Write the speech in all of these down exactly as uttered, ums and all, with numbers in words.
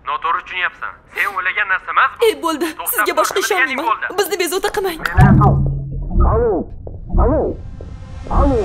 Noto'g'ri tushunyapsan. Sen o'ylagan narsa emas bu. Ey bo'ldi, sizga boshqa ishonmayman. Bizni bezovta qilmang. Alo. Alo. Alo.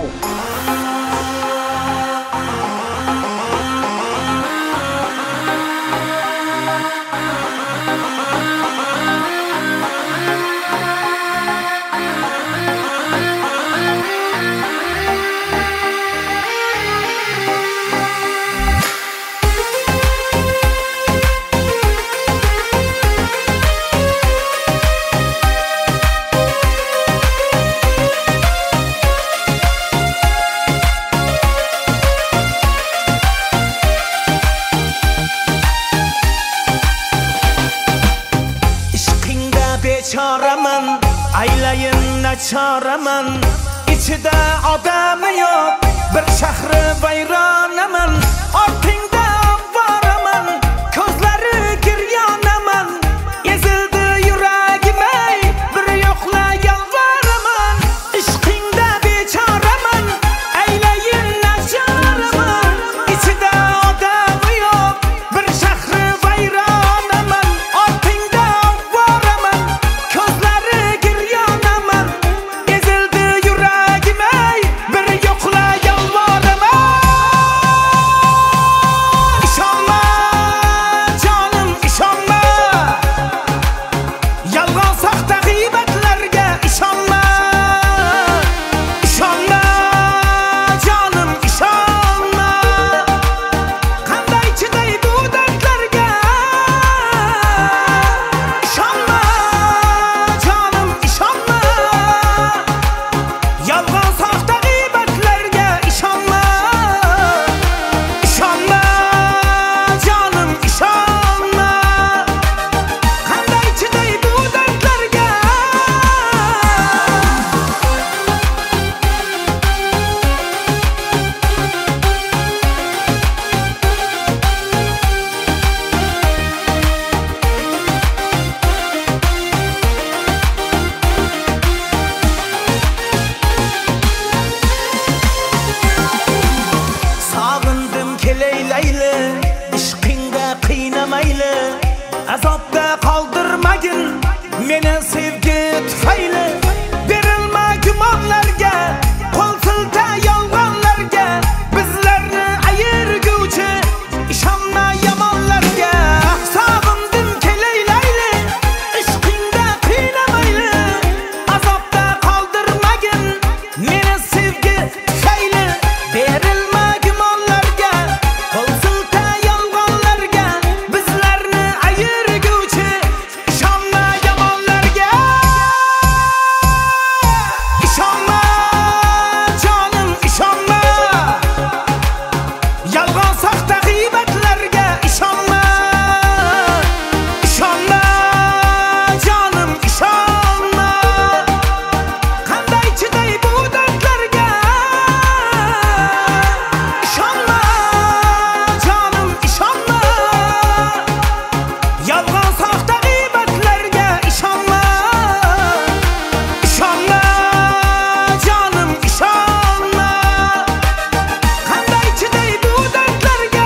Çaraman, aylayın çaraman, içide adamı yok, bir şehri bayranaman, ortingda varaman, közleri giryanaman, ezildi yüreğime, bir yokla yalvaraman, işkinde beçaraman, aylayın çaraman, içide adamı yok, bir şehri bayranaman, ortingda varaman. Közleri giryanaman, ezildi yüreğime, bir yokla yalvaraman. İşanma canım, işanma, yalgan sahte gıybetlerge işanma. İşanma canım, işanma, kanday çiday bu dertlerge işanma. Canım işanma, yalgan sahte gıybetlerge işanma. İşanma canım, işanma, kanday çiday bu dertlerge. Sağındım keleyleyle, işkinde kıynamayla, azapta kaldırmayın meni sevgi tüfeyle. Verilme gümanlarga, kol silta yolg'onlarga, bizlarni ayirguvchi ishonma yomonlarga. Sog'indim keleylayli, ishqingda qiynamayli, azobda qoldirmagin meni sevgi tufayli. Berilma gumonlarga, qo'l silta yolg'onlarga, bizlarni ayirguvchi ishonma yomonlarga. İşanma canım, işanma, yalgan sahte gıybetlerge işanma. İşanma canım, işanma, kanday çiday bu dertlerge işanma. Canım işanma, yalgan sahte gıybetlerge işanma. İşanma canım, işanma, kanday çiday bu dertlerge.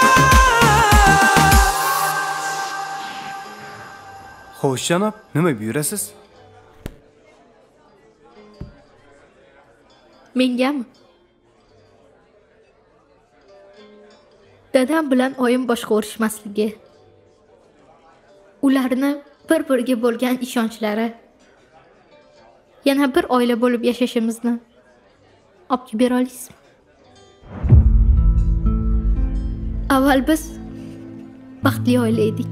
Xo'sh janob, nima buyurasiz? Mengami? Dadam bilan oyim boshqa urushmasligi, ularni bir-biriga bo'lgan ishonchlari, yana bir oila bo'lib yashashimizni olib kelib bera olasizmi? Avval biz baxtli oila edik.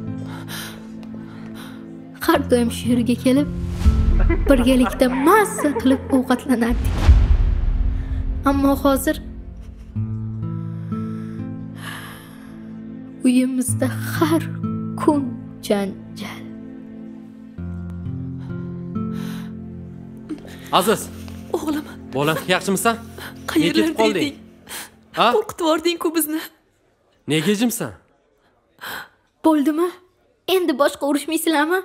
Har doim shu yerga kelib, birgalikda mazza qilib ovqatlanardik. Ammo hozir uyimizda har kun janjal. Aziz, O'g'lim, bolam, yaxshimisan? qayerlarda ketib qolding? eding? Ha? Qo'rqitib yubording-ku bizni. Nega jimsan? Bo'ldimi? Endi boshqa urushmaysizlarmi?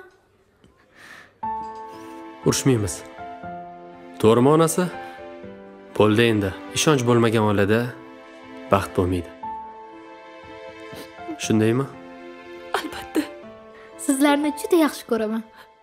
Urushmaymiz. To'g'rimi onasi? Bo'ldi endi. Ishonch bo'lmagan oilada baxt bo'lmaydi. Shundaymi? albatta. Sizlarni juda yaxshi ko'raman.